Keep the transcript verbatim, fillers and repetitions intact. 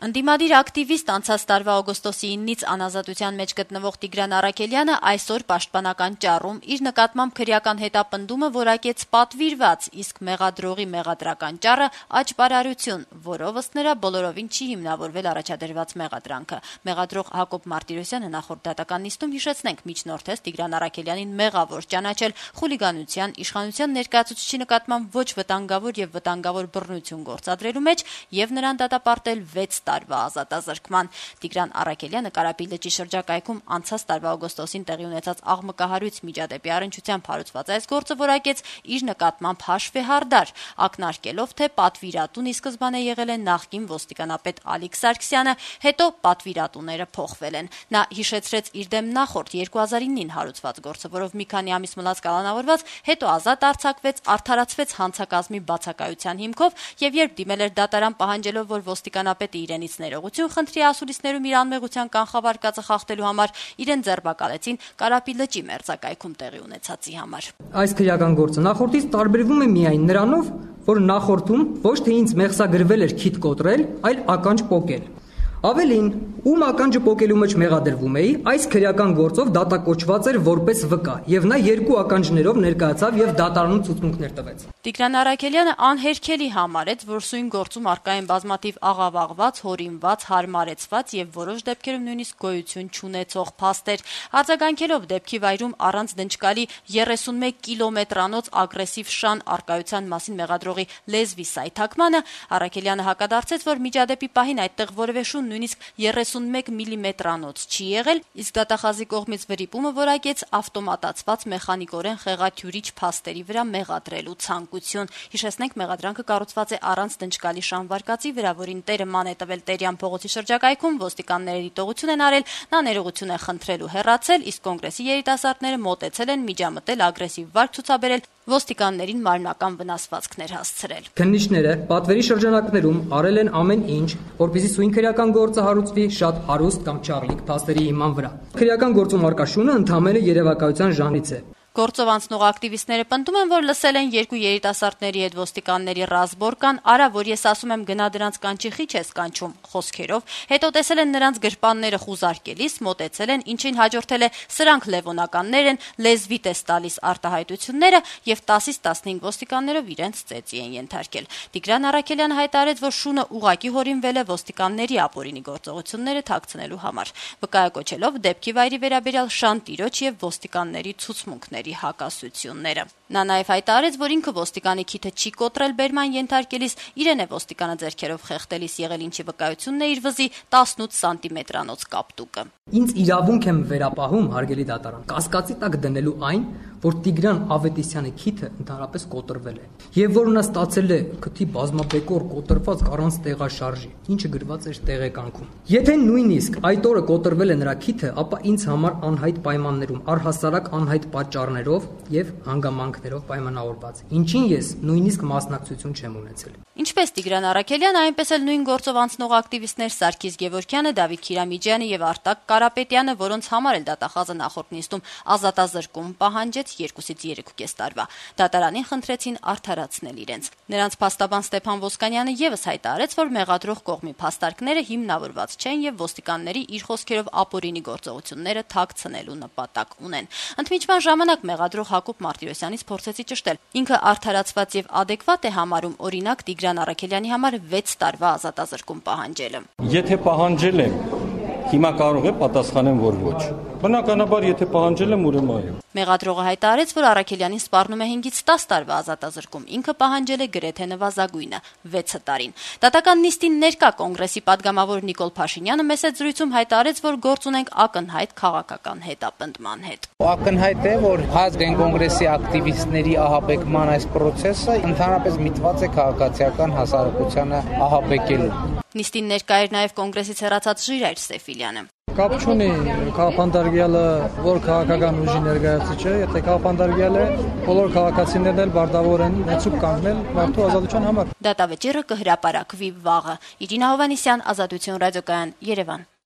Ընդդիմադիր ակտիվիստ անցած տարվա օգոստոսի իննից անազատության մեջ գտնվող Տիգրան Առաքելյանը այսօր պաշտպանական ճառում իր նկատմամբ քրեական հետապնդումը որակեց պատվիրված, իսկ մեղադրողի մեղադրական ճառը աճպարարություն, որով ըստ նրա բոլորովին չի հիմնավորվել առաջադրված մեղադրանքը։ Մեղադրող Հակոբ Մարտիրոսյանը նախորդ դատական նիստում հիշեցնենք միջնորդեց Տիգրան Առաքելյանին մեղավոր ճանաչել խուլիգանության, իշխանության ներկայացուցիչի նկատմամբ ոչ վտանգավոր եւ վտանգավոր բռնություն գործադրելու մեջ եւ նրան դատապարտել վեց տարվա ազատազրկման։ Տիգրան Առաքելյանը Կարապի լճի շրջակայքում անցած տարվա օգոստոսին տեղի ունեցած աղմկահարույց միջադեպի առնչությամբ հարուցված այս գործը որակեց իր նկատմամբ հաշվեհարդար, ակնարկելով, թե պատվիրատուն ի սկզբանե եղել է նախկին ոստիկանապետ Ալիկ Սարգսյանը, հետո պատվիրատուները փոխվել են։ Նա հիշեցրեց իր դեմ նախորդ երկու հազար իննին հարուցված գործը, որով մի քանի ամիս մնաց կալանավորված, հետո ազատ արձակվեց, արդարացվեց հանցակազմի բացակայության հիմքով եւ երբ դիմել էր դատարան պահանջելով, որ ոստիկանապետը իրենից ներողություն խնդրի ասուլիսներում իր անմեղության կանխավարկածը խախտելու համար, իրեն ձերբակալեցին Կարապի լճի մերձակայքում տեղի ունեցածի համար։ Այս քրեական գործը նախորդից տարբերվում է միայն նրանով, որ նախորդում ոչ թե ինձ մեղսագրվել էր քիթ կոտրել, այլ ականջ պոկել։ Ավելին, ում ականջը պոկելու մեջ մեղադրվում էի, այս քրեական գործով դատակոչված էր որպես վկա, եւ նա երկու ականջներով ներկայացավ եւ դատարանում ցուցմունքներ տվեց։ Տիգրան Առաքելյանը անհերքելի համարեց, որ սույն գործում առկա են բազմաթիվ աղավաղված, հորինված, հարմարեցված եւ որոշ դեպքերում նույնիսկ գոյություն չունեցող փաստեր։ Արձագանքելով դեպքի վայրում առանց դնչկալի երեսունմեկ կիլոմետրանոց ագրեսիվ շան արկայության մասին մեղադրողի լեզվի սայթակմանը, Առաքելյանը հակադարձեց, որ միջադեպի պահին այդտեղ որևէ շուն նույնիսկ երեսունմեկ միլիմետրանոց չի եղել, իսկ դատախազի կողմից վրիպումը որակեց ավտոմատացված մեխանիկորեն խեղաթյուրիչ փաստերի վրա մեղադրելու ցանկություն։ Հիշեցնենք, մեղադրանքը կառուցված է առանց դնչկալի շանվարկածի վրա, որին տերը ման է տվել Տերյան փողոցի շրջակայքում, ոստիկանները դիտողություն են արել, նա ներողություն է խնդրել ու հեռացել, իսկ կոնգրեսի երիտասարդները մոտեցել են միջամտել, ագրեսիվ վարք ցուցաբերել, ոստիկաններին մարմնական վնասվածքներ հասցրել։ Քննիչները պատվերի շրջանակներում արել են ամեն ինչ, որպեսզի սույն քրեական գործը հարուցվի շատ հարուստ կամ չաղլիկ փաստերի հիման վրա։ Քրեական գործում առկա շունը ընդհանրապես երևակայության ժանրից է։ Գործով անցնող ակտիվիստները պնդում են, որ լսել են երկու երիտասարդների հետ ոստիկանների ռազմոր կան, արա, որ ես ասում եմ գնա դրանց կանչի խիչ ես կանչում խոսքերով, հետո տեսել են նրանց գրպանները խուզարկելիս, մոտեցել են, ինչին հաջորդել է սրանք լևոնականներ են, լեզվի տես տալիս արտահայտությունները եւ տասից տասնհինգ ոստիկաններով իրենց ծեծի են ենթարկել։ Տիգրան Առաքելյանը հայտարարեց, որ շունը ուղակի հորինվել է ոստիկանների ապօրինի գործողությունները թաքցնելու համար, վկայակոչելով դեպքի վայրի վերաբերյալ շան տիրոջ եւ ոստիկանների ցուցմունքներ հակասությունները։ Նա նաև հայտարարեց, որ ինքը ոստիկանի քիթը չի կոտրել բերման ենթարկելիս, իրեն է ոստիկանը ձեռքերով խեղդելիս եղել, ինչի վկայությունն է իր վզի տասնութ սանտիմետրանոց կապտուկը։ Ինձ իրավունք եմ վերապահում, հարգելի դատարան, կասկածի տակ դնելու այն, որ Տիգրան Ավետիսյանի քիթը ընդհանրապես կոտրվել է, եւ որ նա ստացել է քթի բազմաբեկոր կոտրված առանց տեղաշարժի, ինչը գրված էր տեղեկանքում։ Եթե նույնիսկ այդ օրը կոտրվել է նրա քիթը, ապա ինձ համար անհայտ պայմաններում, առհասարակ անհայտ պատճառներով եւ հանգամանքներով պայմանավորված, ինչին ես նույնիսկ մասնակցություն չեմ ունեցել։ Ինչպես Տիգրան Առաքելյանը, այնպես էլ նույն գործով անցնող ակտիվիստներ Սարգիս Գևորգյանը, Դավիթ Քիրամիջյանը եւ Արտակ Կարապետյանը, որոնց համար էլ դատախազը նախորդ նիստում ազատազրկում պահանջեց երկուսից երեքուկես տարվա, դատարանին խնդրեցին արդարացնել իրենց։ Նրանց փաստաբան Ստեփան Ոսկանյանը եւս հայտարարեց, որ մեղադրող կողմի փաստարկները հիմնավորված չեն եւ ոստիկանների իր խոսքերով ապօրինի գործողությունները թաքցնելու նպատակ ունեն։ Ընդմիջման ժամանակ մեղադրող Հակոբ Մարտիրոսյանից փորձեցի ճշտել։ Ինքը արդարացված եւ ադեկվատ է համարում օրինակ Տիգրան Առաքելյանի համար վեց տարվա ազատազրկում պահանջելը։ Եթե պահանջել եմ, հիմա կարող է պատասխանեմ, որ ոչ։ Բնականաբար, եթե պահանջել եմ, ուրեմն այո։ Մեղադրողը հայտարարեց, որ Առաքելյանին սպառնում է հինգից տաս տարվա ազատազրկում, ինքը պահանջել է գրեթե նվազագույնը վեց տարին։ Դատական նիստին ներկա կոնգրեսի падգամավոր Նիկոլ Փաշինյանը մեծ զրույցում հայտարարեց, որ գործ ունենք ակնհայտ քաղաքական հետապնդման հետ։ Ակնհայտ է, որ ազգային կոնգրեսի ակտիվիստների ահաբեկման այս process-ը ընդհանրապես միտված է քաղաքացիական հասարակությանը ահաբեկելու։ Նիստին ներկա էր նաև կոնգրեսից հեռացած Ժիրայր Սեֆիլյանը։ Կապ չունի քաղաքապանդարգյալը որ քաղաքական ուժի ներկայացուցիչ է, եթե քաղաքապանդարգյալը բոլոր քաղաքացիներն էլ բարդավոր են մեծուկ կանգնել մարդու ազատության համար։ Դատավճիռը կհրապարակվի վաղը։ Իրինա Հովհաննիսյան, Ազատություն ռադիոկայան, Երևան։